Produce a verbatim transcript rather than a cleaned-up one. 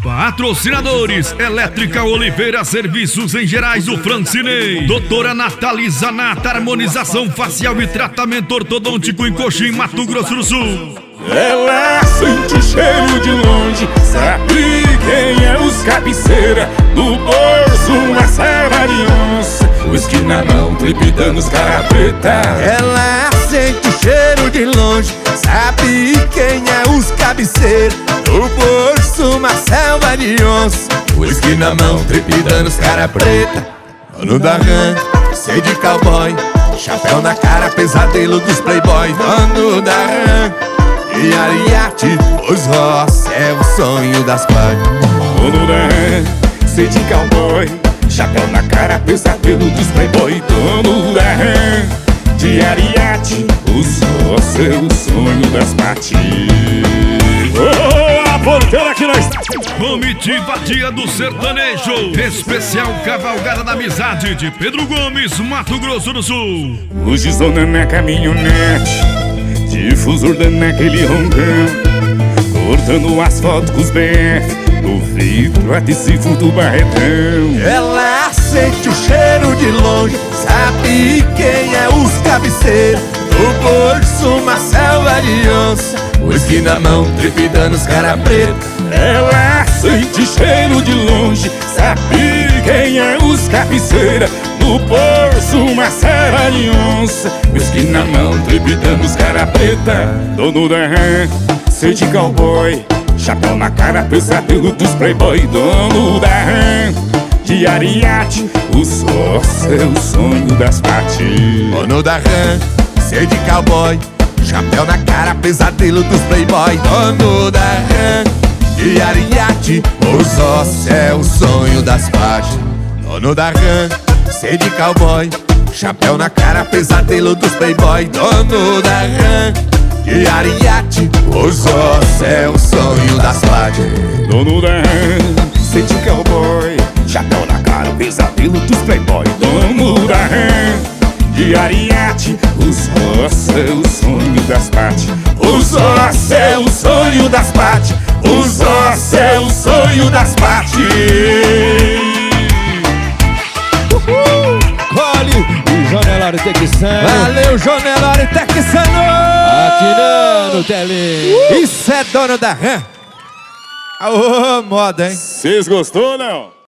Patrocinadores: Elétrica Oliveira, Serviços em Gerais do Francinei, Doutora Nathalie Zanata, Harmonização Facial e Tratamento Ortodôntico em Coxim, Mato Grosso do Sul. Ela sente o cheiro de longe, sabe quem é os cabeceira. No bolso uma serra de onça, whisky na mão, tripidando os cara preta. Ela sente o cheiro de longe, sabe quem é os cabeceira. No bolso uma selva de onça, whisky na mão, tripidando os cara preta. Dono da rã, sei de cowboy, chapéu na cara, pesadelo dos playboy. Dono da rã e Ariete, os Ross é o sonho das pais. Dono da rã, sei de cowboy, chapéu na cara, pesadelo dos playboy. Dono da rã, de Ariete, os Ross é o sonho das patis. Oh, a porteira que nós... Comitiva Dia do Sertanejo, especial Cavalgada da Amizade de Pedro Gomes, Mato Grosso do Sul. Luzizona na caminhonete, difusor dando aquele roncão, cortando o asfalto com os B F, no vidro adesivo do barretão. Ela sente o cheiro de longe, sabe quem é os cabeceiros. No bolso uma selva de onça, whisky na mão, tripidando os cara preta. Ela sente cheiro de longe, sabe quem é os cabeceira. No bolso uma serra de onça, whisky na mão, tripidando os cara preta. Dono da rã, sei de cowboy, chapéu na cara, pesadelo dos playboy. Dono da rã, de Ariete, o sócio é o sonho das patis. Dono da rã, sei de cowboy, chapéu na cara, pesadelo dos playboy. Dono da rã, de Ariete, os ossos é o sonho das patis. Dono da rã, sei de cowboy, chapéu na cara, pesadelo dos playboy. Dono da rã, de Ariete, os ossos é o sonho das patis. Dono da rã, sei de cowboy, chapéu na cara, pesadelo dos playboy. Dono da rã, de Ariete, os ossos é o sonho das patis. Os ossos é o sonho das patis. Os ossos é o sonho das patis. Cole e Jonelário Texano. Valeu, Jonelário Texano. Atirando, Telinho. Isso é dono da rã. Ô, moda, hein? Vocês gostou, não?